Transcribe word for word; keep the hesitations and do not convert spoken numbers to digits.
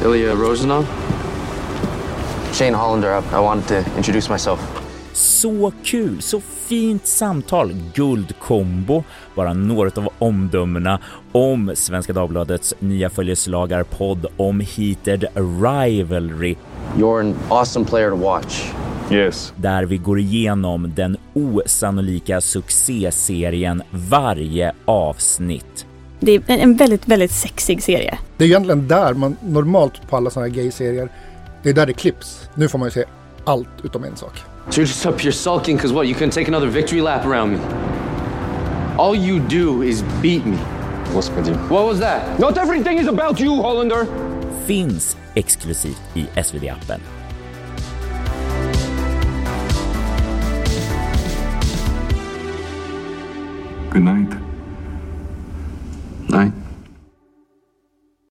Ilya Rosanov. Shane Hollander, I wanted to introduce myself. Så kul, så fint samtal, guldkombo. Bara några av omdömena om Svenska Dagbladets nya följeslagarpodd om Heated Rivalry. You're an awesome player to watch. Yes. Där vi går igenom den osannolika succéserien varje avsnitt. Det är en väldigt, väldigt sexig serie. Det är egentligen där man normalt på alla såna här gay-serier, det är där det klipps. Nu får man ju se allt utom en sak. So you're just up here sulking because what? You couldn't take another victory lap around me. All you do is beat me. What's with you? What was that? Not everything is about you, Hollander. Finns exklusivt i S V D-appen.